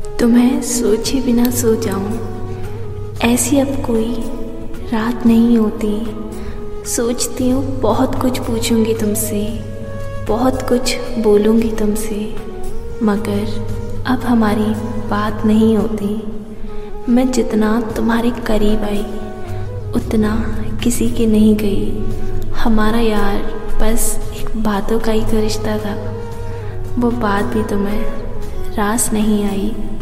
तुम्हें सोचे बिना सो जाऊं, ऐसी अब कोई रात नहीं होती। सोचती हूँ बहुत कुछ पूछूंगी तुमसे, बहुत कुछ बोलूंगी तुमसे, मगर अब हमारी बात नहीं होती। मैं जितना तुम्हारे करीब आई उतना किसी के नहीं गई। हमारा यार बस एक बातों का ही तो रिश्ता था, वो बात भी तुम्हें रास नहीं आई।